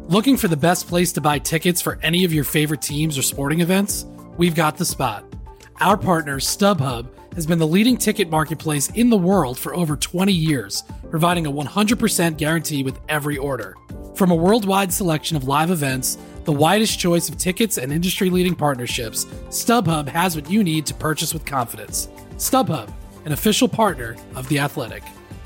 Looking for the best place to buy tickets for any of your favorite teams or sporting events? We've got the spot. Our partner, StubHub, has been the leading ticket marketplace in the world for over 20 years, providing a 100% guarantee with every order. From a worldwide selection of live events, the widest choice of tickets and industry-leading partnerships, StubHub has what you need to purchase with confidence. StubHub, an official partner of The Athletic.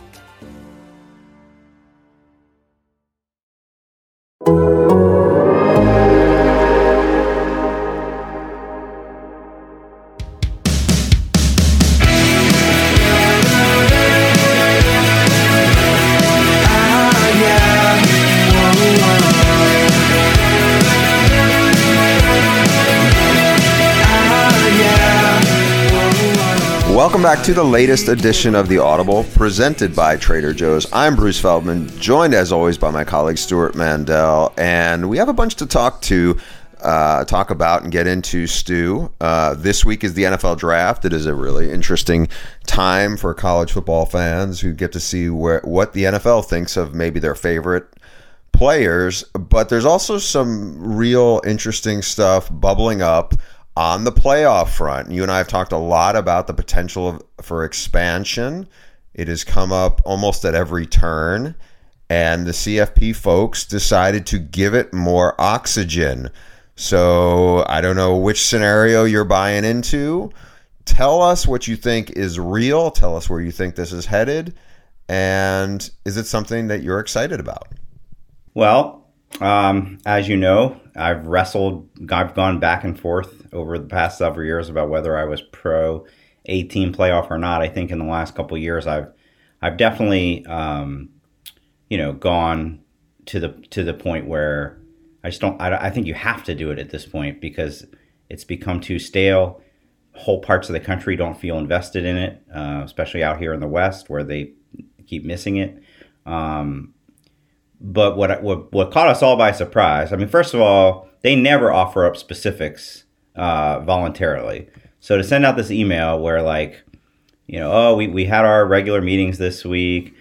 Welcome back to the latest edition of The Audible, presented by Trader Joe's. I'm Bruce Feldman, joined as always by my colleague Stuart Mandel, and we have a bunch to talk about and get into, Stu. This week is the NFL Draft. It is a really interesting time for college football fans who get to see what the NFL thinks of maybe their favorite players, but there's also some real interesting stuff bubbling up on the playoff front. You and I have talked a lot about the potential for expansion. It has come up almost at every turn, and the CFP folks decided to give it more oxygen. So I don't know which scenario you're buying into. Tell us what you think is real. Tell us where you think this is headed. And is it something that you're excited about? Well, as you know, I've gone back and forth over the past several years about whether I was pro 8-team playoff or not. I think in the last couple of years, I've definitely, gone to the point where I just don't. I think you have to do it at this point because it's become too stale. Whole parts of the country don't feel invested in it, especially out here in the West where they keep missing it. But what caught us all by surprise, I mean, first of all, they never offer up specifics voluntarily. So to send out this email where we had our regular meetings this week,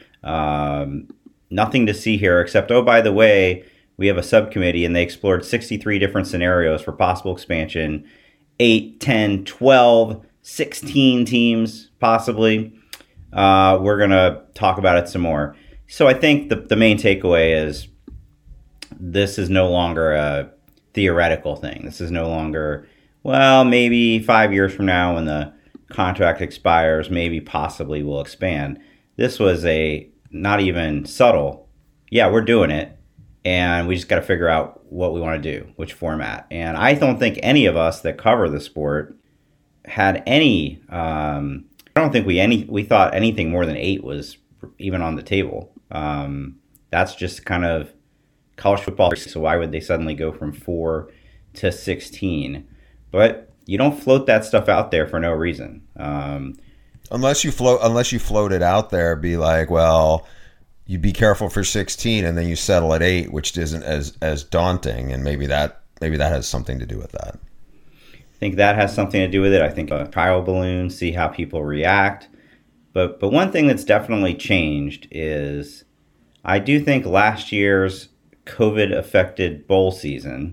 nothing to see here except, oh, by the way, we have a subcommittee and they explored 63 different scenarios for possible expansion, 8, 10, 12, 16 teams possibly. We're going to talk about it some more. So I think the main takeaway is this is no longer a theoretical thing. This is no longer, well, maybe 5 years from now when the contract expires, maybe possibly we'll expand. This was a not even subtle, yeah, we're doing it, and we just got to figure out what we want to do, which format. And I don't think any of us that cover the sport had any, I don't think we thought anything more than 8 was even on the table. That's just kind of college football. So why would they suddenly go from 4 to 16? But you don't float that stuff out there for no reason. Unless you float it out there, be like, well, you be careful for 16, and then you settle at 8, which isn't as daunting, and maybe that has something to do with that. I think that has something to do with it. I think a trial balloon, see how people react. But one thing that's definitely changed is I do think last year's COVID-affected bowl season,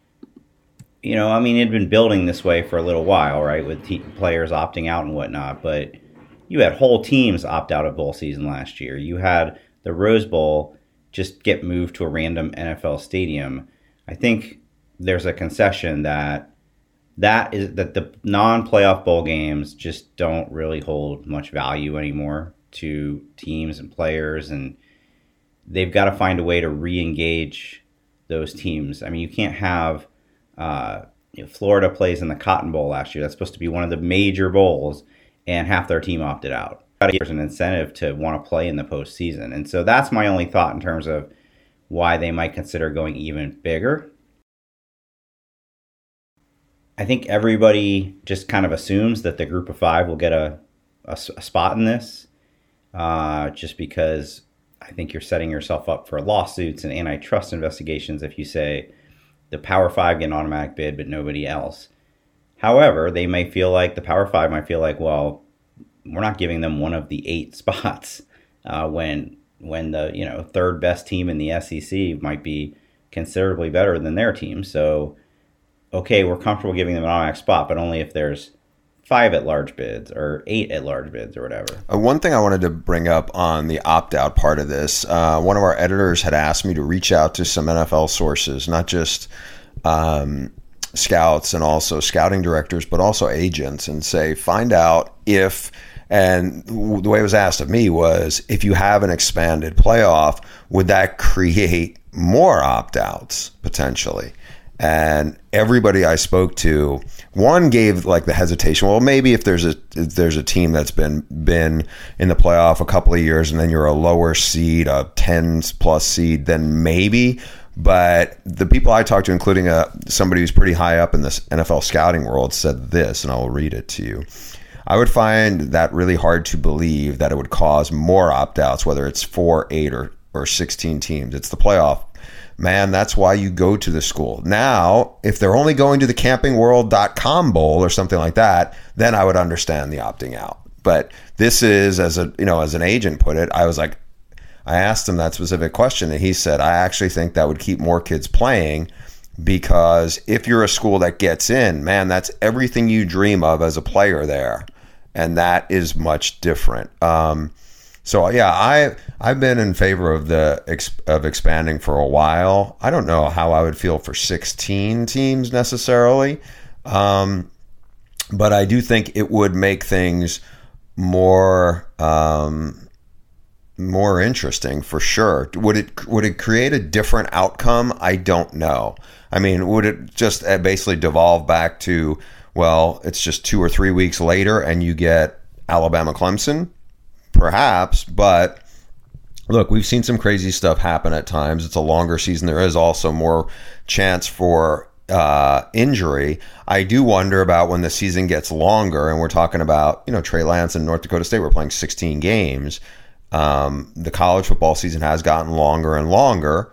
it had been building this way for a little while, right, with players opting out and whatnot. But you had whole teams opt out of bowl season last year. You had the Rose Bowl just get moved to a random NFL stadium. I think there's a concession that the non-playoff bowl games just don't really hold much value anymore to teams and players, and they've got to find a way to re-engage those teams. I mean, you can't have Florida plays in the Cotton Bowl last year. That's supposed to be one of the major bowls, and half their team opted out. There's an incentive to want to play in the postseason, and so that's my only thought in terms of why they might consider going even bigger. I think everybody just kind of assumes that the group of 5 will get a spot in this, just because I think you're setting yourself up for lawsuits and antitrust investigations if you say the Power 5 get an automatic bid, but nobody else. However, the Power 5 might feel like, well, we're not giving them one of the 8 spots when the third best team in the SEC might be considerably better than their team. So, okay, we're comfortable giving them an automatic spot, but only if there's 5 at-large bids or 8 at-large bids or whatever. One thing I wanted to bring up on the opt-out part of this, one of our editors had asked me to reach out to some NFL sources, not just scouts and also scouting directors, but also agents, and say, find out if, and the way it was asked of me was, if you have an expanded playoff, would that create more opt-outs potentially? And everybody I spoke to, one gave like the hesitation. Well, maybe if there's a team that's been in the playoff a couple of years, and then you're a lower seed, a 10+ seed, then maybe. But the people I talked to, including somebody who's pretty high up in this NFL scouting world, said this, and I'll read it to you. I would find that really hard to believe that it would cause more opt-outs, whether it's 4, 8, or 16 teams. It's the playoff. Man, that's why you go to the school. Now, if they're only going to the campingworld.com bowl or something like that, then I would understand the opting out. But this is, as an agent put it, I asked him that specific question, and he said, I actually think that would keep more kids playing, because if you're a school that gets in, man, that's everything you dream of as a player there. And that is much different. So yeah, I've been in favor of of expanding for a while. I don't know how I would feel for 16 teams necessarily, but I do think it would make things more interesting for sure. Would it create a different outcome? I don't know. I mean, would it just basically devolve back to, well, it's just 2 or 3 weeks later and you get Alabama Clemson? Perhaps, but look, we've seen some crazy stuff happen at times. It's a longer season. There is also more chance for injury. I do wonder about when the season gets longer, and we're talking about, Trey Lance and North Dakota State were playing 16 games. The college football season has gotten longer and longer.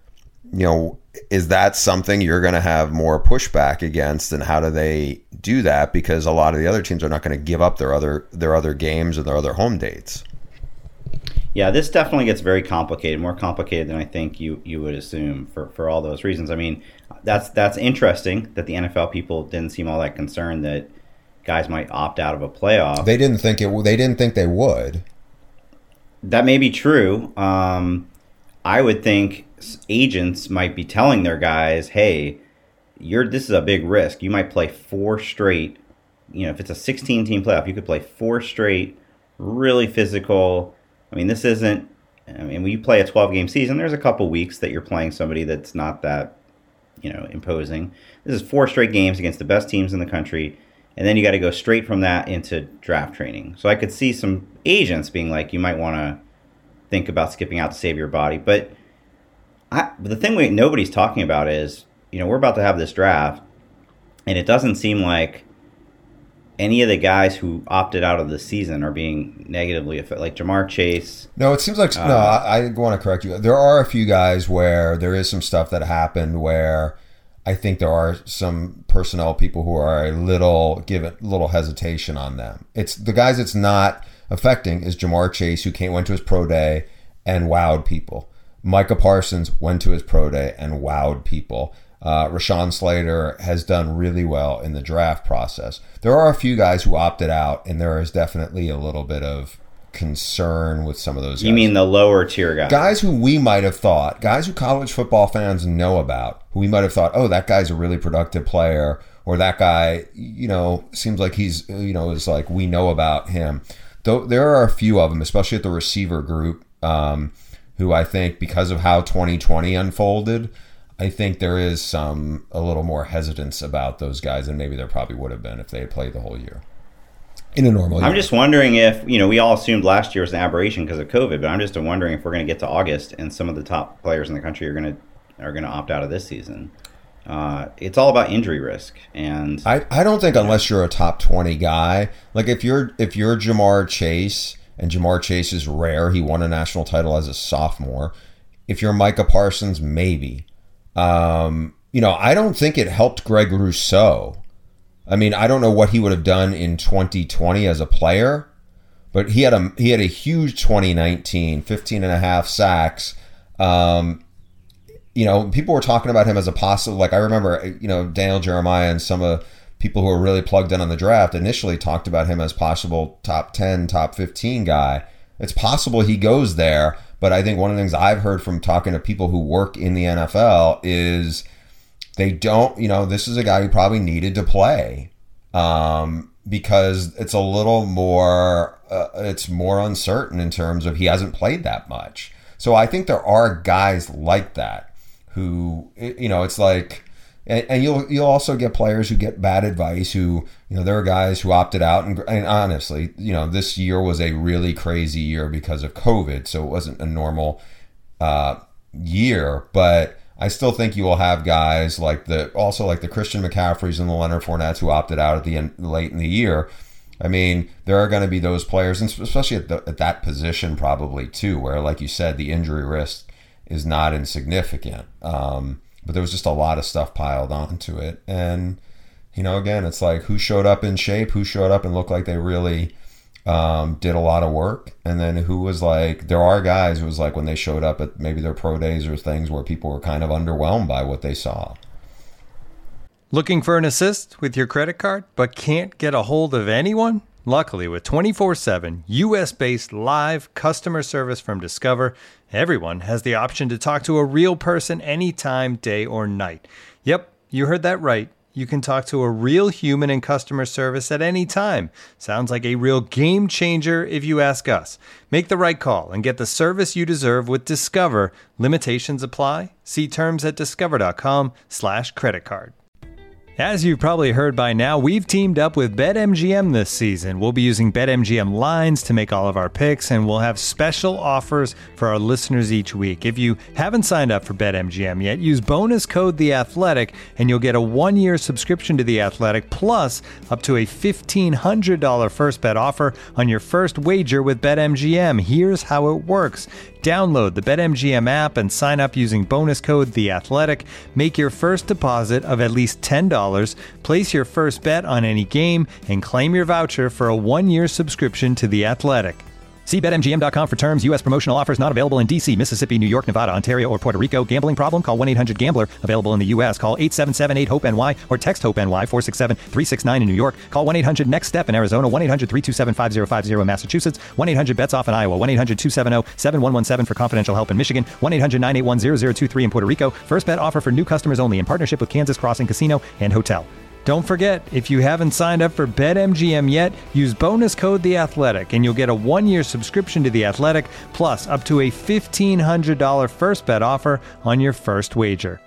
Is that something you're going to have more pushback against, and how do they do that? Because a lot of the other teams are not going to give up their other games and their other home dates. Yeah, this definitely gets very complicated, more complicated than I think you would assume for all those reasons. I mean, that's interesting that the NFL people didn't seem all that concerned that guys might opt out of a playoff. They didn't think they would. That may be true. I would think agents might be telling their guys, hey, this is a big risk. You might play 4 straight, if it's a 16-team playoff, you could play 4 straight, really physical. I mean, when you play a 12-game season, there's a couple weeks that you're playing somebody that's not that, imposing. This is 4 straight games against the best teams in the country, and then you got to go straight from that into draft training. So I could see some agents being like, you might want to think about skipping out to save your body. But the thing nobody's talking about is, we're about to have this draft, and it doesn't seem like any of the guys who opted out of the season are being negatively affected, like Ja'Marr Chase. No, it seems like no. I want to correct you. There are a few guys where there is some stuff that happened where I think there are some personnel people who are a little hesitation on them. It's the guys it's not affecting is Ja'Marr Chase, who went to his pro day and wowed people. Micah Parsons went to his pro day and wowed people. Rashawn Slater has done really well in the draft process. There are a few guys who opted out, and there is definitely a little bit of concern with some of those guys. You mean the lower tier guys? Guys who we might have thought, guys who college football fans know about, who we might have thought, oh, that guy's a really productive player, or that guy, seems like he's, is like, we know about him. Though there are a few of them, especially at the receiver group, who I think, because of how 2020 unfolded, I think there is a little more hesitance about those guys than maybe there probably would have been if they had played the whole year in a normal year. I'm just wondering if, we all assumed last year was an aberration because of COVID, but I'm just wondering if we're going to get to August and some of the top players in the country are going to opt out of this season. It's all about injury risk, and I don't think unless you're a top 20 guy, like if you're Ja'Marr Chase, and Ja'Marr Chase is rare, he won a national title as a sophomore. If you're Micah Parsons, maybe. I don't think it helped Greg Rousseau. I mean, I don't know what he would have done in 2020 as a player, but he had a huge 2019, 15 and a half sacks. people were talking about him as a possible, like I remember, Daniel Jeremiah and some of people who are really plugged in on the draft initially talked about him as possible top 10, top 15 guy. It's possible he goes there, but I think one of the things I've heard from talking to people who work in the NFL is they don't, this is a guy who probably needed to play because it's a little more, it's more uncertain in terms of he hasn't played that much. So I think there are guys like that who, it's like, and you'll also get players who get bad advice who, there are guys who opted out. And honestly, this year was a really crazy year because of COVID. So it wasn't a normal year. But I still think you will have guys like the Christian McCaffreys and the Leonard Fournettes who opted out at the end, late in the year. I mean, there are going to be those players, and especially at that position probably too, where, like you said, the injury risk is not insignificant. But there was just a lot of stuff piled onto it. And, again, it's like who showed up in shape, who showed up and looked like they really did a lot of work. And then who was like, there are guys who was like when they showed up at maybe their pro days or things where people were kind of underwhelmed by what they saw. Looking for an assist with your credit card, but can't get a hold of anyone? Luckily, with 24/7 U.S.-based live customer service from Discover, everyone has the option to talk to a real person anytime, day or night. Yep, you heard that right. You can talk to a real human in customer service at any time. Sounds like a real game changer if you ask us. Make the right call and get the service you deserve with Discover. Limitations apply. See terms at discover.com/creditcard. As you've probably heard by now, we've teamed up with BetMGM this season. We'll be using BetMGM lines to make all of our picks, and we'll have special offers for our listeners each week. If you haven't signed up for BetMGM yet, use bonus code The Athletic, and you'll get a 1-year subscription to The Athletic, plus up to a $1,500 first bet offer on your first wager with BetMGM. Here's how it works. Download the BetMGM app and sign up using bonus code The Athletic. Make your first deposit of at least $10. Place your first bet on any game and claim your voucher for a 1-year subscription to The Athletic. See BetMGM.com for terms. U.S. promotional offers not available in D.C., Mississippi, New York, Nevada, Ontario, or Puerto Rico. Gambling problem? Call 1-800-GAMBLER. Available in the U.S. Call 877-8-HOPE-NY or text HOPE-NY 467-369 in New York. Call 1-800-NEXT-STEP in Arizona. 1-800-327-5050 in Massachusetts. 1-800-BETS-OFF in Iowa. 1-800-270-7117 for confidential help in Michigan. 1-800-981-0023 in Puerto Rico. First bet offer for new customers only in partnership with Kansas Crossing Casino and Hotel. Don't forget, if you haven't signed up for BetMGM yet, use bonus code The Athletic, and you'll get a 1-year subscription to The Athletic, plus up to a $1,500 first bet offer on your first wager.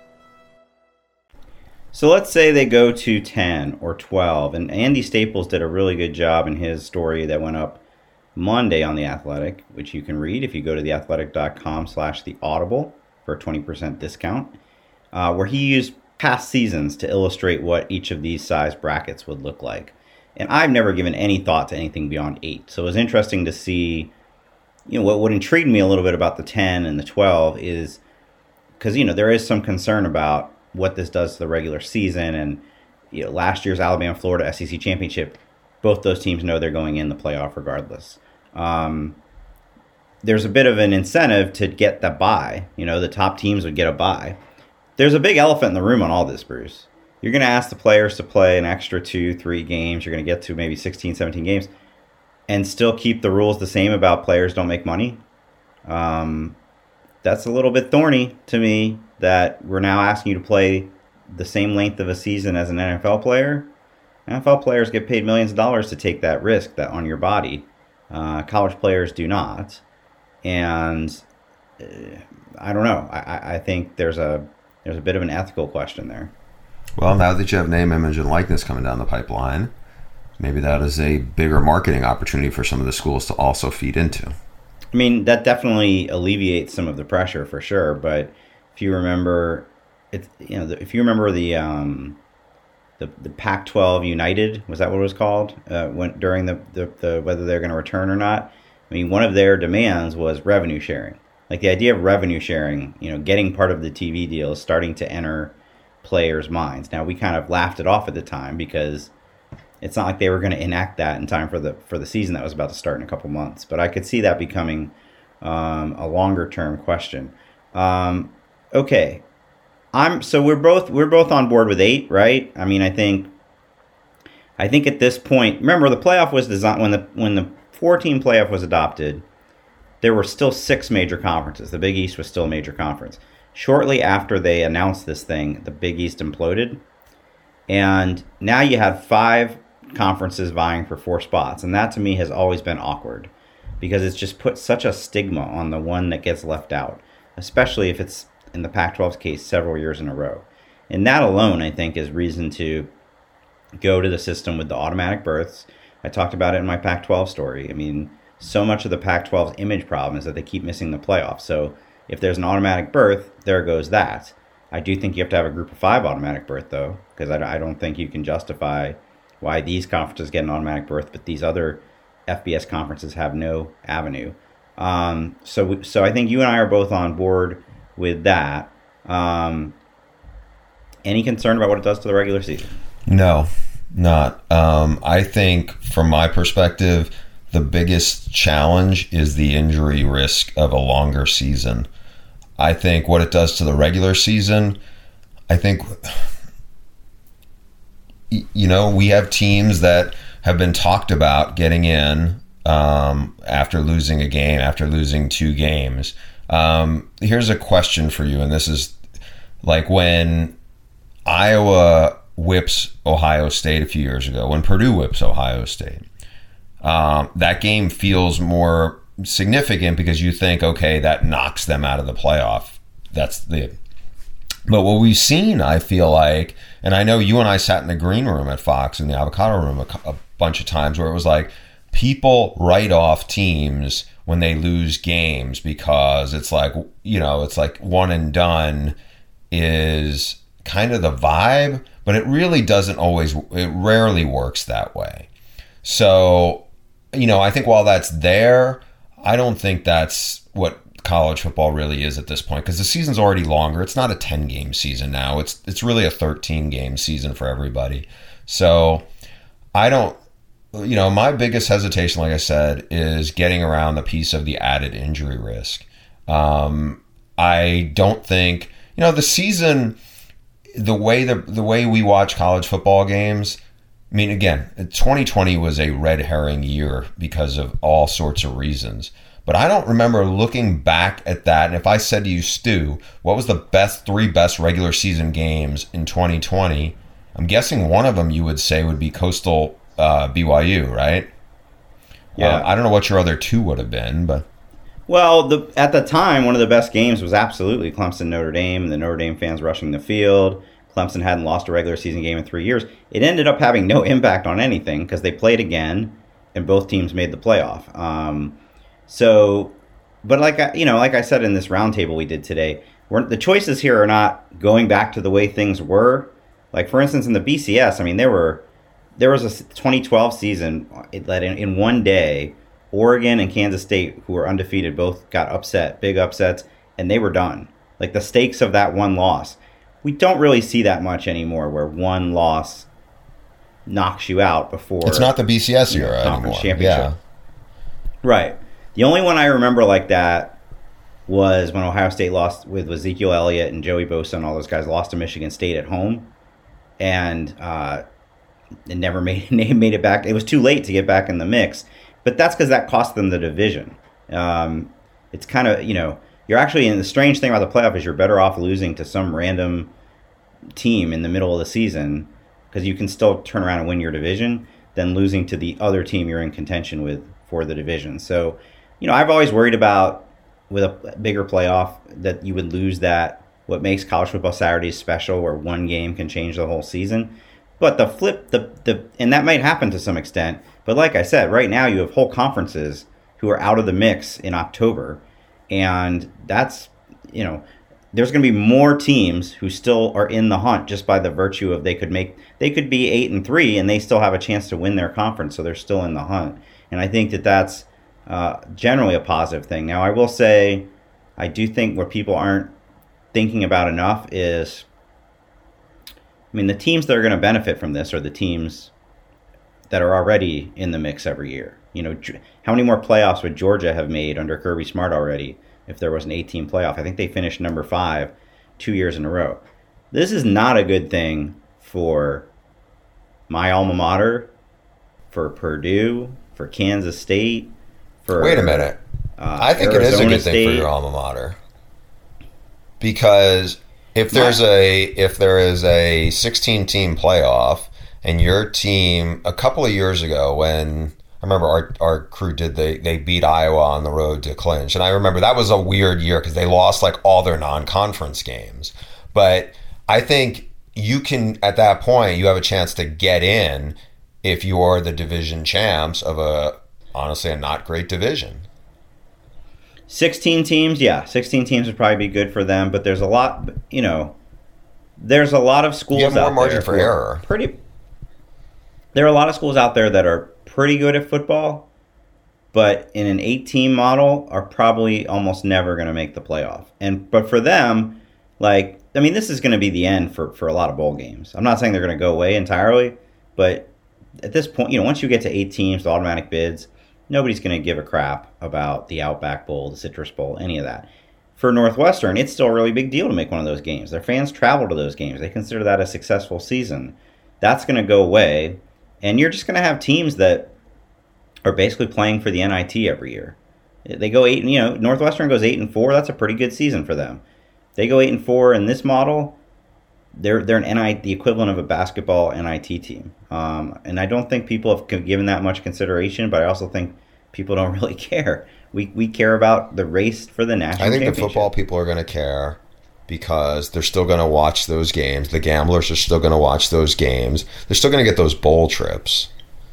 So let's say they go to 10 or 12, and Andy Staples did a really good job in his story that went up Monday on The Athletic, which you can read if you go to theathletic.com/theaudible for a 20% discount, where he used past seasons to illustrate what each of these size brackets would look like. And I've never given any thought to anything beyond 8. So it was interesting to see, what intrigued me a little bit about the 10 and the 12 is because, there is some concern about what this does to the regular season. And, last year's Alabama-Florida SEC championship, both those teams know they're going in the playoff regardless. There's a bit of an incentive to get the bye. The top teams would get a bye. There's a big elephant in the room on all this, Bruce. You're going to ask the players to play an extra 2-3 games. You're going to get to maybe 16, 17 games and still keep the rules the same about players don't make money. That's a little bit thorny to me that we're now asking you to play the same length of a season as an NFL player. NFL players get paid millions of dollars to take that risk that on your body. College players do not. And I don't know. I think there's a bit of an ethical question there. Well, now that you have name, image, and likeness coming down the pipeline, maybe that is a bigger marketing opportunity for some of the schools to also feed into. I mean, that definitely alleviates some of the pressure for sure. But if you remember, the Pac-12 United, was that what it was called? During the whether they're going to return or not. I mean, one of their demands was revenue sharing. Like the idea of revenue sharing, getting part of the TV deal is starting to enter players' minds. Now, we kind of laughed it off at the time because it's not like they were going to enact that in time for the season that was about to start in a couple months. But I could see that becoming a longer-term question. Okay, we're both on board with 8, right? I mean, I think at this point, remember the playoff was designed when the 4-team playoff was adopted. There were still 6 major conferences. The Big East was still a major conference. Shortly after they announced this thing, the Big East imploded, and now you had 5 conferences vying for 4 spots, and that to me has always been awkward because it's just put such a stigma on the one that gets left out, especially if it's in the Pac-12's case several years in a row. And that alone, I think, is reason to go to the system with the automatic berths. I talked about it in my Pac-12 story. I mean, so much of the Pac-12's image problem is that they keep missing the playoffs. So if there's an automatic berth, there goes that. I do think you have to have a group of 5 automatic berth, though, because I don't think you can justify why these conferences get an automatic berth, but these other FBS conferences have no avenue. So I think you and I are both on board with that. Any concern about what it does to the regular season? No, not. I think from my perspective, the biggest challenge is the injury risk of a longer season. I think what it does to the regular season, I think, we have teams that have been talked about getting in after losing a game, after losing 2 games. Here's a question for you, and this is like when Iowa whips Ohio State a few years ago, when Purdue whips Ohio State. That game feels more significant because you think, okay, that knocks them out of the playoff. But what we've seen, I feel like, and I know you and I sat in the green room at Fox in the avocado room a bunch of times where it was like people write off teams when they lose games because it's like one and done is kind of the vibe, but it rarely works that way. So, I think while that's there, I don't think that's what college football really is at this point because the season's already longer. It's not a 10-game season now. It's really a 13-game season for everybody. So I don't, my biggest hesitation, like I said, is getting around the piece of the added injury risk. I don't think, the season, the way we watch college football games, I mean, again, 2020 was a red herring year because of all sorts of reasons. But I don't remember looking back at that. And if I said to you, Stu, what was the 3 best regular season games in 2020? I'm guessing one of them you would say would be Coastal BYU, right? Yeah. I don't know what your other 2 would have been, but... Well, at the time, one of the best games was absolutely Clemson-Notre Dame, the Notre Dame fans rushing the field. Clemson hadn't lost a regular season game in 3 years. It ended up having no impact on anything because they played again and both teams made the playoff. But like I said in this roundtable we did today, the choices here are not going back to the way things were. Like, for instance, in the BCS, I mean, there was a 2012 season that in one day, Oregon and Kansas State, who were undefeated, both got upset, big upsets, and they were done. Like, the stakes of that one loss. We don't really see that much anymore where one loss knocks you out before... It's not the BCS era conference anymore. Championship. Yeah. Right. The only one I remember like that was when Ohio State lost with Ezekiel Elliott and Joey Bosa and all those guys lost to Michigan State at home. And it never made it back. It was too late to get back in the mix. But that's because that cost them the division. It's kind of, you're actually, and the strange thing about the playoff is you're better off losing to some random team in the middle of the season because you can still turn around and win your division than losing to the other team you're in contention with for the division. So, I've always worried about with a bigger playoff that you would lose that, what makes college football Saturdays special, where one game can change the whole season. But the flip, and that might happen to some extent. But like I said, right now you have whole conferences who are out of the mix in October. And that's, there's going to be more teams who still are in the hunt just by the virtue of they could be 8-3 and they still have a chance to win their conference. So they're still in the hunt. And I think that's generally a positive thing. Now, I will say, I do think what people aren't thinking about enough is, the teams that are going to benefit from this are the teams that are already in the mix every year. How many more playoffs would Georgia have made under Kirby Smart already if there was an 8-team playoff? I think they finished number 5 2 years in a row. this is not a good thing for my alma mater, for Purdue, for Kansas State. Wait a minute. I think Arizona it is a good thing for your alma mater, because if there is a 16-team playoff, and your team a couple of years ago, when I remember our crew they beat Iowa on the road to clinch, and I remember that was a weird year because they lost like all their non-conference games. But I think you can, at that point, you have a chance to get in if you're the division champs of honestly a not great division. 16 teams, yeah. 16 teams would probably be good for them, but there's a lot, there's a lot of schools out there. You have more margin for error. There are a lot of schools out there that are pretty good at football, but in an 8-team model are probably almost never going to make the playoff. But for them, this is going to be the end for a lot of bowl games. I'm not saying they're going to go away entirely, but at this point, once you get to 8 teams, the automatic bids, nobody's going to give a crap about the Outback Bowl, the Citrus Bowl, any of that. For Northwestern, it's still a really big deal to make one of those games. Their fans travel to those games. They consider that a successful season. That's going to go away, and you're just going to have teams that are basically playing for the NIT every year. They go 8, Northwestern goes 8-4. That's a pretty good season for them. They go 8-4 in this model. They're an NIT, the equivalent of a basketball NIT team. And I don't think people have given that much consideration, but I also think people don't really care. We care about the race for the national championship. I think the football people are going to care because they're still going to watch those games. The gamblers are still going to watch those games. They're still going to get those bowl trips.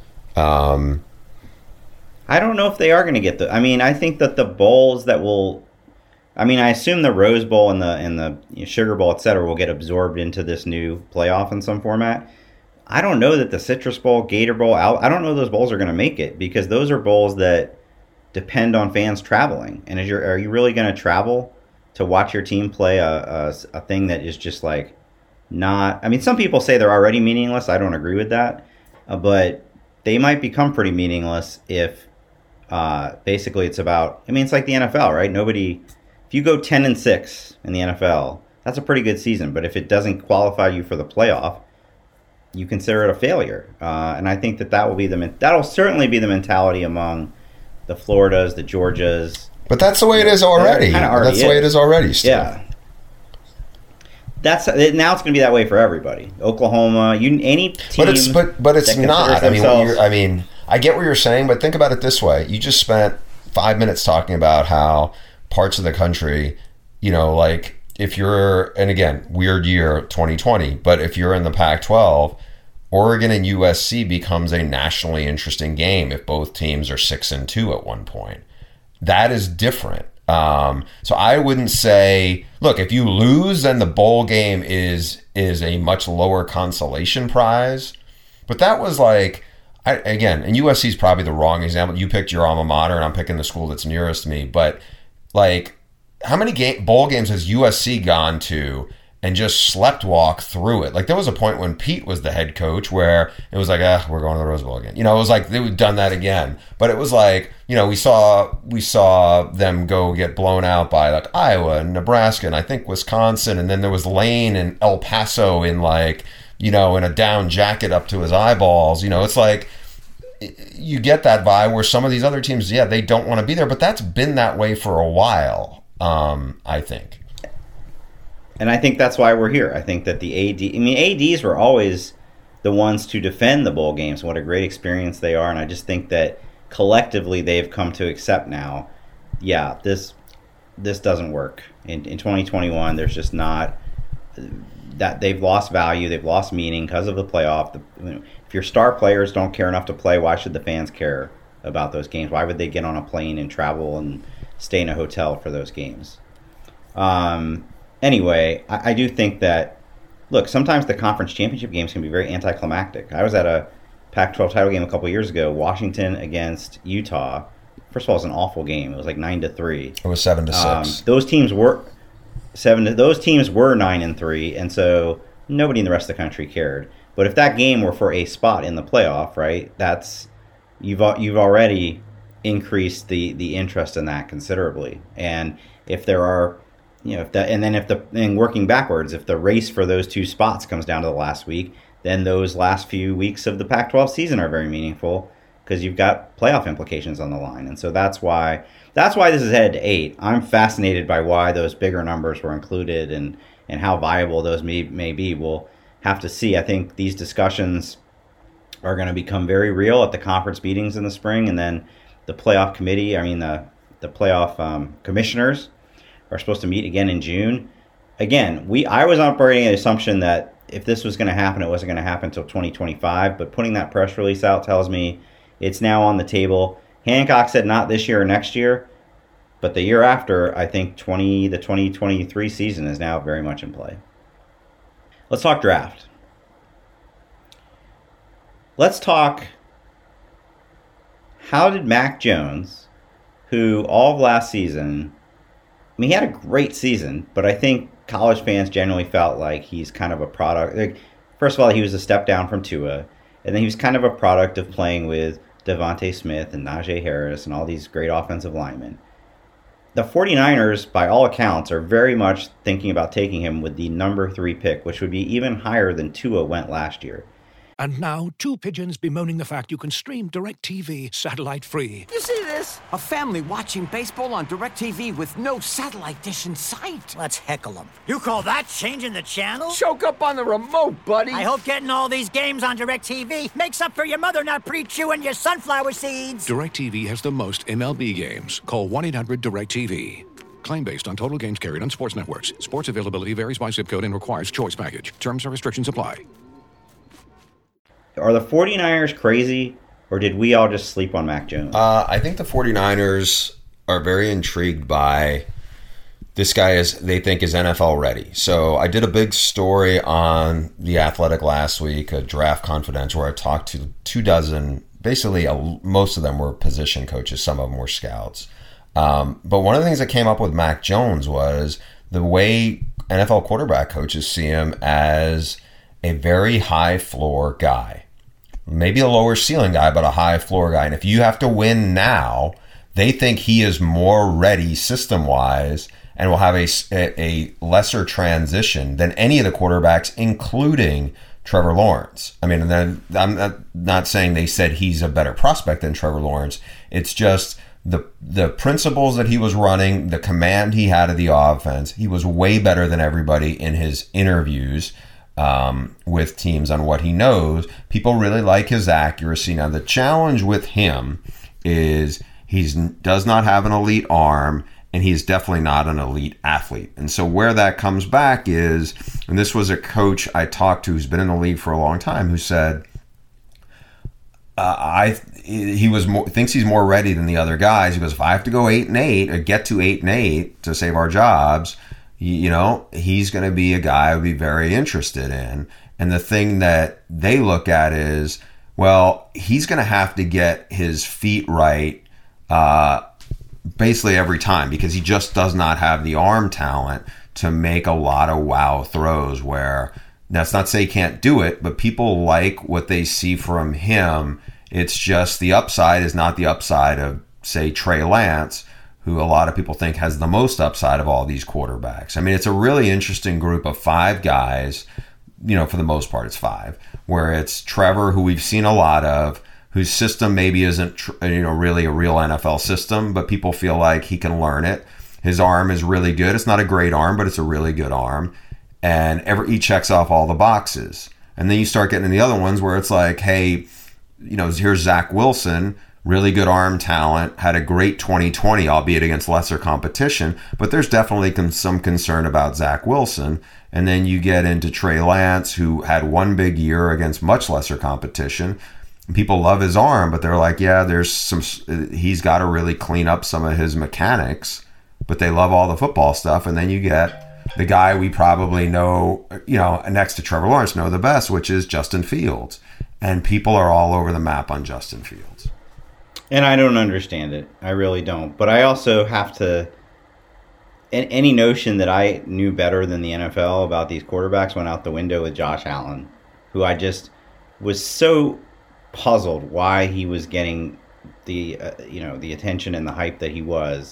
I don't know if they are going to get I think that the bowls that will... I assume the Rose Bowl and the Sugar Bowl, etc., will get absorbed into this new playoff in some format. I don't know that the Citrus Bowl, Gator Bowl, I don't know those bowls are going to make it, because those are bowls that depend on fans traveling. And are you really going to travel to watch your team play a thing that is just not... some people say they're already meaningless. I don't agree with that. But they might become pretty meaningless if basically it's about... it's like the NFL, right? If you go 10-6 in the NFL, that's a pretty good season. But if it doesn't qualify you for the playoff, you consider it a failure. And I think that'll certainly be the mentality among the Floridas, the Georgias. But that's the way it is already. That's the way it is already. Still. Yeah. Now it's going to be that way for everybody. Oklahoma, any team. But it's not. I get what you're saying, but think about it this way: you just spent 5 minutes talking about how parts of the country, if you're, and again, weird year 2020, but if you're in the Pac-12, Oregon and USC becomes a nationally interesting game if both teams are 6-2 at one point. That is different. So I wouldn't say, look, if you lose, then the bowl game is a much lower consolation prize. But that was and USC is probably the wrong example. You picked your alma mater, and I'm picking the school that's nearest to me, but how many bowl games has USC gone to and just sleptwalk through it? There was a point when Pete was the head coach where it was we're going to the Rose Bowl again. It was they've done that again. But it was we saw them go get blown out by Iowa and Nebraska and I think Wisconsin, and then there was Lane and El Paso in in a down jacket up to his eyeballs. It's you get that vibe where some of these other teams, they don't want to be there, but that's been that way for a while, I think. And I think that's why we're here. I think that the ADs were always the ones to defend the bowl games. What a great experience they are. And I just think that collectively they've come to accept now, this doesn't work. In 2021, there's just not... that they've lost value, they've lost meaning because of the playoff. If your star players don't care enough to play, why should the fans care about those games? Why would they get on a plane and travel and stay in a hotel for those games? Anyway, I do think that, look, sometimes the conference championship games can be very anticlimactic. I was at a Pac-12 title game a couple years ago, Washington against Utah. First of all, it was an awful game. It was 9-3. It was 7-6. Those teams were 9-3, and so nobody in the rest of the country cared. But if that game were for a spot in the playoff, right? You've already increased the interest in that considerably. And if there are and working backwards, if the race for those two spots comes down to the last week, then those last few weeks of the Pac-12 season are very meaningful because you've got playoff implications on the line. And so that's why this is headed to 8. I'm fascinated by why those bigger numbers were included and how viable those may be. We'll have to see. I think these discussions are going to become very real at the conference meetings in the spring, and then the playoff committee, the playoff commissioners are supposed to meet again in June. Again, I was operating an assumption that if this was going to happen, it wasn't going to happen until 2025, but putting that press release out tells me it's now on the table. Hancock said not this year or next year, but the year after, I think the 2023 season is now very much in play. Let's talk draft. Let's talk, how did Mac Jones, who all of last season, he had a great season, but I think college fans generally felt like he's kind of a product. First of all, he was a step down from Tua, and then he was kind of a product of playing with Devontae Smith and Najee Harris and all these great offensive linemen. The 49ers, by all accounts, are very much thinking about taking him with the number 3 pick, which would be even higher than Tua went last year. And now, 2 pigeons bemoaning the fact you can stream DirecTV satellite-free. You see this? A family watching baseball on DirecTV with no satellite dish in sight. Let's heckle them. You call that changing the channel? Choke up on the remote, buddy. I hope getting all these games on DirecTV makes up for your mother not pre-chewing your sunflower seeds. DirecTV has the most MLB games. Call 1-800-DirecTV. Claim based on total games carried on sports networks. Sports availability varies by zip code and requires choice package. Terms and restrictions apply. Are the 49ers crazy, or did we all just sleep on Mac Jones? I think the 49ers are very intrigued by this guy they think is NFL ready. So I did a big story on The Athletic last week, a Draft Confidential, where I talked to 24, basically most of them were position coaches, some of them were scouts. But one of the things that came up with Mac Jones was the way NFL quarterback coaches see him as a very high floor guy. Maybe a lower ceiling guy, but a high floor guy. And if you have to win now, they think he is more ready system-wise and will have a lesser transition than any of the quarterbacks, including Trevor Lawrence. I mean, I'm not saying they said he's a better prospect than Trevor Lawrence. It's just the principles that he was running, the command he had of the offense. He was way better than everybody in his interviews with teams on what he knows. People really like his accuracy. Now, the challenge with him is he does not have an elite arm, and he's definitely not an elite athlete. And so where that comes back is, and this was a coach I talked to who's been in the league for a long time, who said, thinks he's more ready than the other guys. He goes, if I have to go 8-8 or get to 8-8 to save our jobs, he's going to be a guy I would be very interested in. And the thing that they look at is, well, he's going to have to get his feet right basically every time, because he just does not have the arm talent to make a lot of wow throws, where that's not to say he can't do it, but people like what they see from him. It's just the upside is not the upside of, say, Trey Lance, who a lot of people think has the most upside of all these quarterbacks. I mean, it's a really interesting group of 5 guys, for the most part it's 5, where it's Trevor, who we've seen a lot of, whose system maybe isn't, really a real NFL system, but people feel like he can learn it. His arm is really good. It's not a great arm, but it's a really good arm. And he checks off all the boxes. And then you start getting in the other ones where it's like, hey, here's Zach Wilson, really good arm talent, had a great 2020, albeit against lesser competition, but there's definitely some concern about Zach Wilson. And then you get into Trey Lance, who had one big year against much lesser competition. People love his arm, but they're like, yeah, he's got to really clean up some of his mechanics, but they love all the football stuff. And then you get the guy we probably know, next to Trevor Lawrence, know the best, which is Justin Fields. And people are all over the map on Justin Fields. And I don't understand it. I really don't. But I also have to... Any notion that I knew better than the NFL about these quarterbacks went out the window with Josh Allen, who I just was so puzzled why he was getting the the attention and the hype that he was.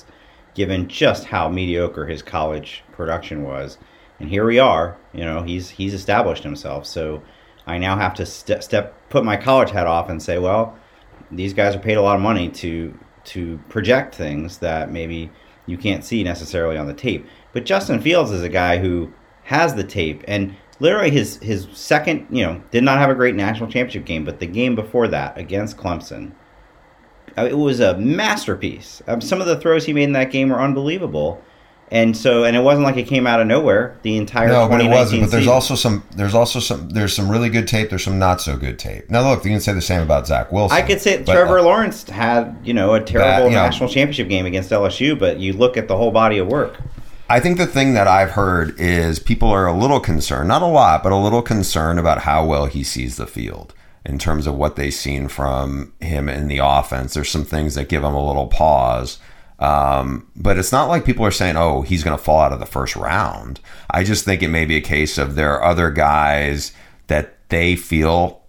given just how mediocre his college production was. And here we are, he's established himself. So I now have to put my college hat off and say, well, these guys are paid a lot of money to project things that maybe you can't see necessarily on the tape. But Justin Fields is a guy who has the tape, and literally his second, did not have a great national championship game, but the game before that against Clemson, it was a masterpiece. Some of the throws he made in that game were unbelievable. And it wasn't like it came out of nowhere. The entire 2019 but it wasn't. But there's some really good tape. There's some not so good tape. Now look, you can say the same about Zach Wilson. I could say Trevor Lawrence had a terrible national championship game against LSU, but you look at the whole body of work. I think the thing that I've heard is people are a little concerned, not a lot, but a little concerned about how well he sees the field in terms of what they've seen from him in the offense. There's some things that give him a little pause. But it's not like people are saying, oh, he's going to fall out of the first round. I just think it may be a case of there are other guys that they feel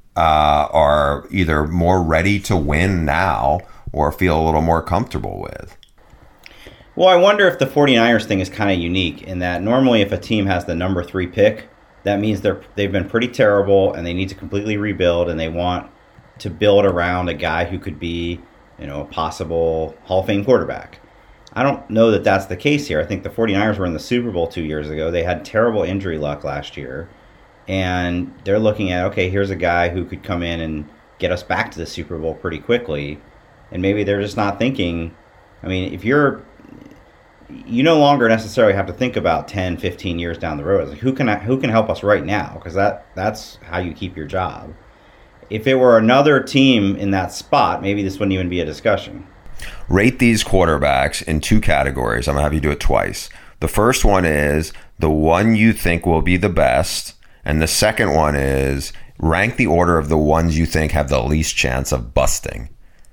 are either more ready to win now or feel a little more comfortable with. Well, I wonder if the 49ers thing is kind of unique in that normally if a team has the number 3 pick, that means they've been pretty terrible and they need to completely rebuild, and they want to build around a guy who could be a possible Hall of Fame quarterback. I don't know that that's the case here. I think the 49ers were in the Super Bowl 2 years ago. They had terrible injury luck last year. And they're looking at, okay, here's a guy who could come in and get us back to the Super Bowl pretty quickly. And maybe they're just not thinking. I mean, you no longer necessarily have to think about 10, 15 years down the road. It's like, who can help us right now? Because that's how you keep your job. If it were another team in that spot, maybe this wouldn't even be a discussion. Rate these quarterbacks in 2 categories. I'm going to have you do it twice. The first one is the one you think will be the best. And the second one is rank the order of the ones you think have the least chance of busting.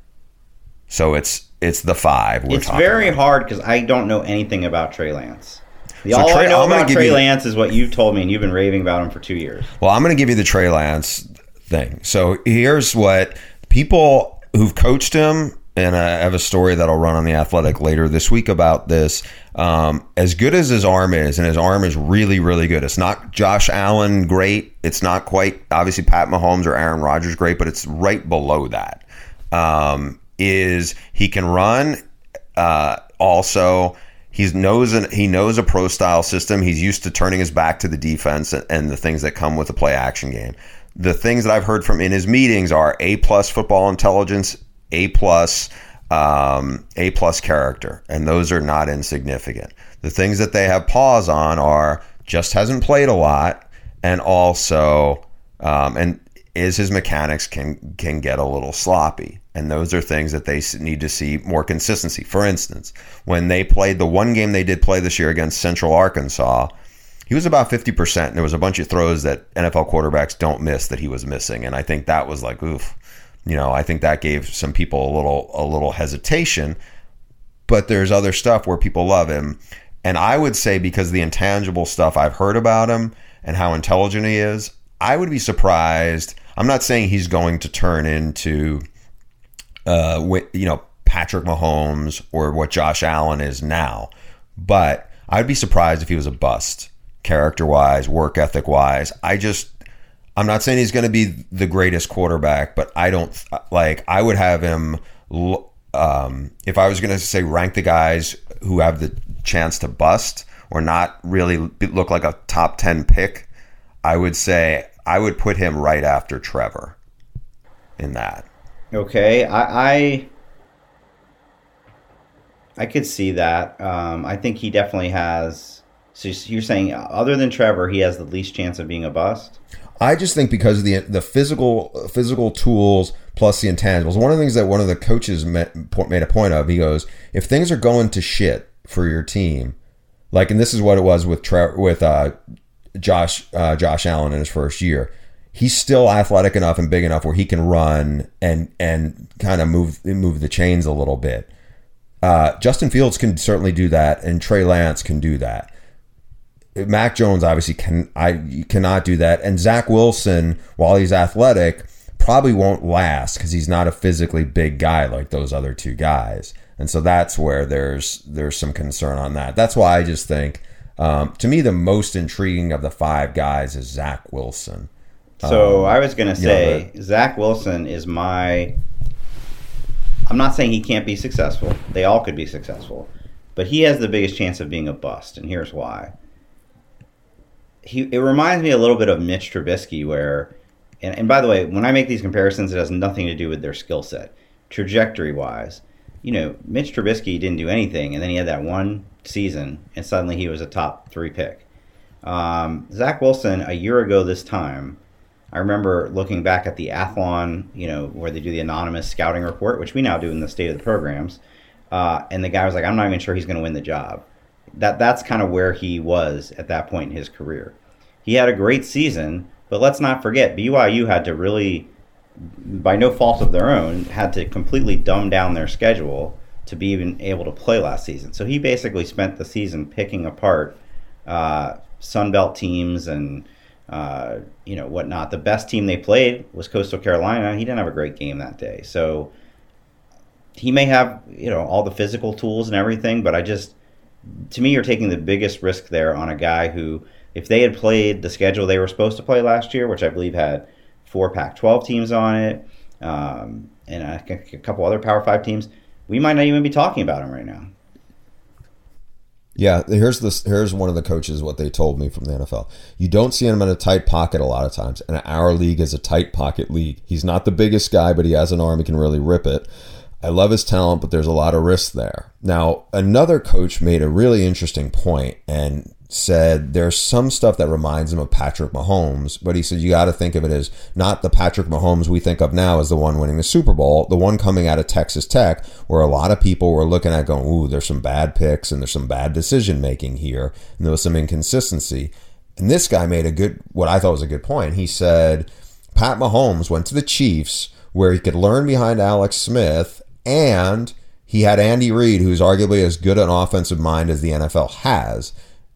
So it's the 5. It's very hard because I don't know anything about Trey Lance. All I know about Trey Lance is what you've told me, and you've been raving about him for 2 years. Well, I'm going to give you the Trey Lance thing. So here's what people who've coached him, and I have a story that'll run on The Athletic later this week about this. As good as his arm is, and his arm is really, really good. It's not Josh Allen great. It's not quite, obviously, Pat Mahomes or Aaron Rodgers great, but it's right below that. Is he can run. Also, he knows a pro style system. He's used to turning his back to the defense and the things that come with the play action game. The things that I've heard from in his meetings are A+ football intelligence, A+ character, and those are not insignificant. The things that they have pause on are just hasn't played a lot, and also and is his mechanics can get a little sloppy. And those are things that they need to see more consistency. For instance, when they played the one game they did play this year against Central Arkansas, he was about 50%. And there was a bunch of throws that NFL quarterbacks don't miss that he was missing. And I think that was like, oof. I think that gave some people a little hesitation. But there's other stuff where people love him. And I would say because of the intangible stuff I've heard about him and how intelligent he is, I would be surprised. I'm not saying he's going to turn into Patrick Mahomes or what Josh Allen is now, but I'd be surprised if he was a bust, character-wise, work ethic-wise. I'm not saying he's going to be the greatest quarterback, but I would have him. If I was going to say rank the guys who have the chance to bust or not really look like a top 10 pick, I would say I would put him right after Trevor in that. Okay, I could see that. I think he definitely has. So you're saying other than Trevor, he has the least chance of being a bust? I just think because of the physical tools plus the intangibles. One of the things that one of the coaches made a point of, he goes, if things are going to shit for your team, like, and this is what it was with Josh Allen in his first year. He's still athletic enough and big enough where he can run and kind of move the chains a little bit. Justin Fields can certainly do that, and Trey Lance can do that. Mac Jones obviously cannot do that, and Zach Wilson, while he's athletic, probably won't last because he's not a physically big guy like those other two guys. And so that's where there's some concern on that. That's why I just think, to me, the most intriguing of the 5 guys is Zach Wilson. So I was going to say, Zach Wilson is I'm not saying he can't be successful. They all could be successful. But he has the biggest chance of being a bust, and here's why. It reminds me a little bit of Mitch Trubisky, where, and by the way, when I make these comparisons, it has nothing to do with their skill set. Trajectory-wise, Mitch Trubisky didn't do anything, and then he had that one season, and suddenly he was a top 3 pick. Zach Wilson, a year ago this time, I remember looking back at the Athlon, where they do the anonymous scouting report, which we now do in the state of the programs, and the guy was like, I'm not even sure he's going to win the job. That's kind of where he was at that point in his career. He had a great season, but let's not forget, BYU had to really, by no fault of their own, had to completely dumb down their schedule to be even able to play last season. So he basically spent the season picking apart Sun Belt teams and whatnot. The best team they played was Coastal Carolina. He didn't have a great game that day. So he may have, all the physical tools and everything, but to me, you're taking the biggest risk there on a guy who, if they had played the schedule they were supposed to play last year, which I believe had 4 Pac-12 teams on it, and a couple other Power 5 teams, we might not even be talking about him right now. Yeah, here's one of the coaches, what they told me from the NFL. You don't see him in a tight pocket a lot of times, and our league is a tight pocket league. He's not the biggest guy, but he has an arm. He can really rip it. I love his talent, but there's a lot of risk there. Now, another coach made a really interesting point and said there's some stuff that reminds him of Patrick Mahomes, but he said you got to think of it as not the Patrick Mahomes we think of now as the one winning the Super Bowl, the one coming out of Texas Tech, where a lot of people were looking at going, ooh, there's some bad picks and there's some bad decision making here, and there was some inconsistency. And this guy made what I thought was a good point. He said Pat Mahomes went to the Chiefs where he could learn behind Alex Smith, and he had Andy Reid, who's arguably as good an offensive mind as the NFL has.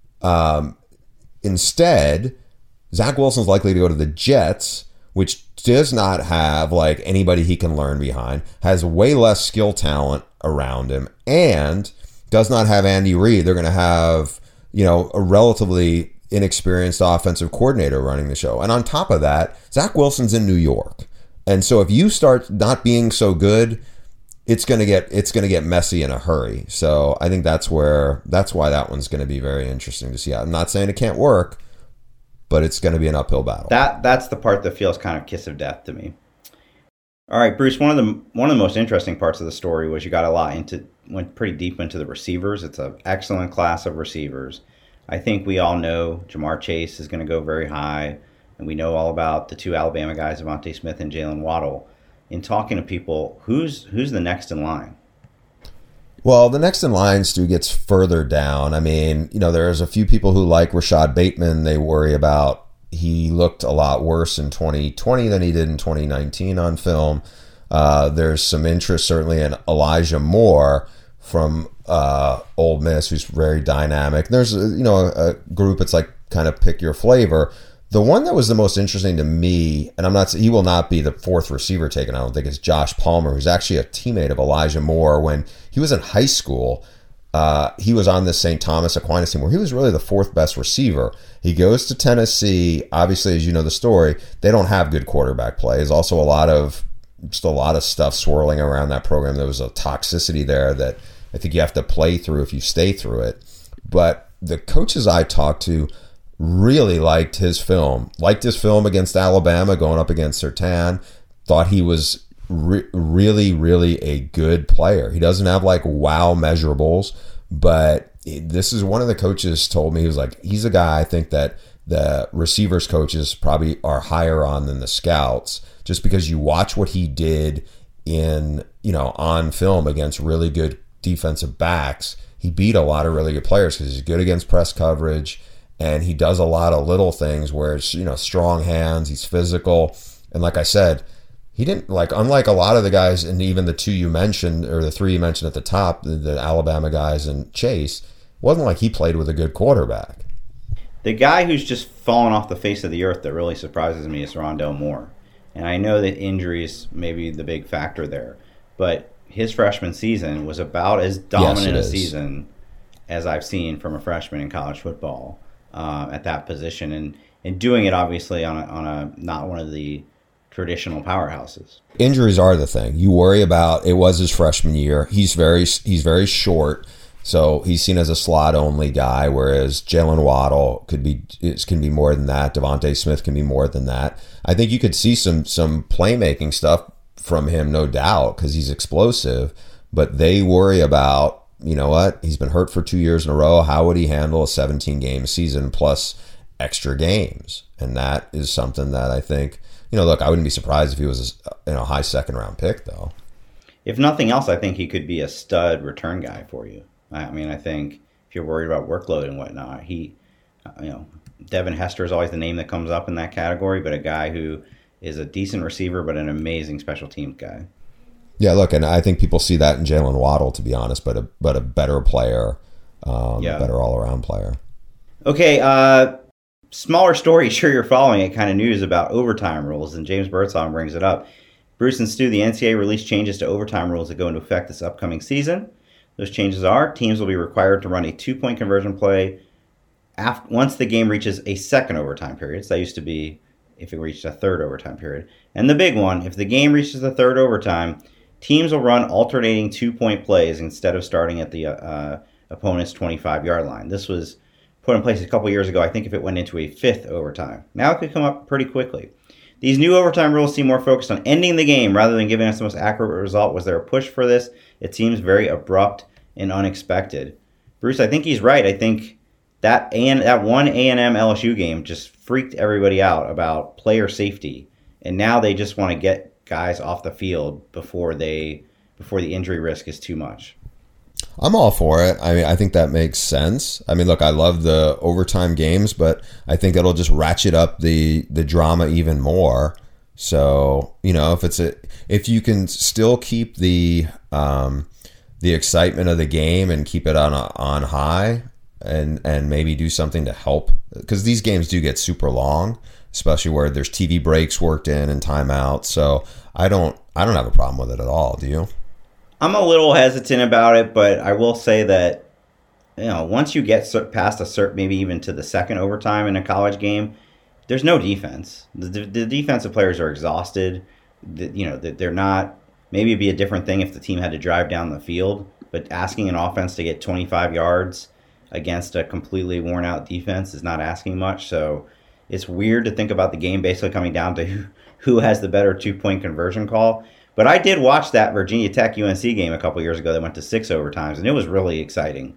Instead, Zach Wilson's likely to go to the Jets, which does not have anybody he can learn behind, has way less skill talent around him, and does not have Andy Reid. They're going to have, a relatively inexperienced offensive coordinator running the show. And on top of that, Zach Wilson's in New York. And so if you start not being so good, it's gonna get messy in a hurry. So I think that's why that one's gonna be very interesting to see. I'm not saying it can't work, but it's gonna be an uphill battle. That's the part that feels kind of kiss of death to me. All right, Bruce. One of the most interesting parts of the story was you got went pretty deep into the receivers. It's an excellent class of receivers. I think we all know Jamar Chase is going to go very high, and we know all about the 2 Alabama guys, Devontae Smith and Jalen Waddle. In talking to people, who's the next in line? Well, the next in line, Stu, gets further down. I mean, there's a few people who like Rashad Bateman. They worry about he looked a lot worse in 2020 than he did in 2019 on film. There's some interest certainly in Elijah Moore from Ole Miss, who's very dynamic. There's a group that's kind of pick your flavor. The one that was the most interesting to me, and he will not be the 4th receiver taken, I don't think, is Josh Palmer, who's actually a teammate of Elijah Moore. When he was in high school, he was on the St. Thomas Aquinas team where he was really the 4th best receiver. He goes to Tennessee. Obviously, as you know the story, they don't have good quarterback play. There's also a lot of stuff swirling around that program. There was a toxicity there that I think you have to play through if you stay through it. But the coaches I talked to really liked his film against Alabama, going up against Surtain. Thought he was really, really a good player. He doesn't have wow measurables, but this is one of the coaches told me, he was he's a guy I think that the receivers coaches probably are higher on than the scouts, just because you watch what he did on film against really good defensive backs. He beat a lot of really good players because he's good against press coverage. And he does a lot of little things where it's, strong hands, he's physical. And like I said, he didn't, unlike a lot of the guys, and even the 2 you mentioned, or the 3 you mentioned at the top, the Alabama guys and Chase, it wasn't like he played with a good quarterback. The guy who's just fallen off the face of the earth that really surprises me is Rondale Moore. And I know that injuries may be the big factor there. But his freshman season was about as dominant a is. season as I've seen from a freshman in college football at that position, and doing it obviously on a not one of the traditional powerhouses. Injuries are the thing you worry about. It was his freshman year. He's very short, so he's seen as a slot only guy. Whereas Jalen Waddle can be more than that. Devontae Smith can be more than that. I think you could see some playmaking stuff from him, no doubt, because he's explosive. But they worry about, you know what? He's been hurt for 2 years in a row. How would he handle a 17-game season plus extra games? And that is something that I think. Look, I wouldn't be surprised if he was a high second-round pick, though. If nothing else, I think he could be a stud return guy for you. I mean, I think if you're worried about workload and whatnot, Devin Hester is always the name that comes up in that category, but a guy who is a decent receiver but an amazing special teams guy. Yeah, look, and I think people see that in Jalen Waddle, to be honest, but a better player, better all-around player. Okay, smaller story, sure you're following it, kind of news about overtime rules, and James Birdsong brings it up. Bruce and Stu, the NCAA released changes to overtime rules that go into effect this upcoming season. Those changes are teams will be required to run a 2-point conversion play once the game reaches a second overtime period. So that used to be if it reached a third overtime period. And the big one, if the game reaches the third overtime, teams will run alternating 2-point plays instead of starting at the opponent's 25-yard line. This was put in place a couple years ago, I think, if it went into a fifth overtime. Now it could come up pretty quickly. These new overtime rules seem more focused on ending the game rather than giving us the most accurate result. Was there a push for this? It seems very abrupt and unexpected. Bruce, I think he's right. I think that one A&M LSU game just freaked everybody out about player safety, and now they just want to get guys off the field before the injury risk is too much. I'm all for it. I mean, I think that makes sense. I mean, look, I love the overtime games, but I think it'll just ratchet up the drama even more. So, if you can still keep the excitement of the game and keep it on high, and maybe do something to help, because these games do get super long, especially where there's TV breaks worked in and timeouts. So I don't have a problem with it at all. Do you? I'm a little hesitant about it, but I will say that once you get past a certain, maybe even to the second overtime in a college game, there's no defense. The defensive players are exhausted. They're not. Maybe it'd be a different thing if the team had to drive down the field, but asking an offense to get 25 yards against a completely worn out defense is not asking much. So it's weird to think about the game basically coming down to who has the better 2-point conversion call. But I did watch that Virginia Tech UNC game a couple years ago that went to 6 overtimes, and it was really exciting.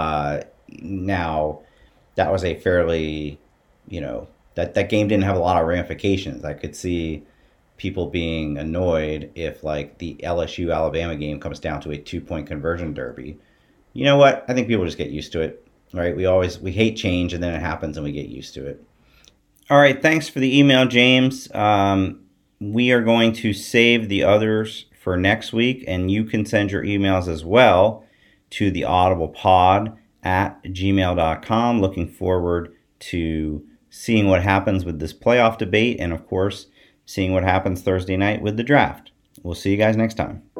Now, that was a fairly, that game didn't have a lot of ramifications. I could see people being annoyed if, like, the LSU-Alabama game comes down to a 2-point conversion derby. You know what? I think people just get used to it, right? We hate change, and then it happens, and we get used to it. All right, thanks for the email, James. We are going to save the others for next week, and you can send your emails as well to theaudiblepod@gmail.com. Looking forward to seeing what happens with this playoff debate and, of course, seeing what happens Thursday night with the draft. We'll see you guys next time.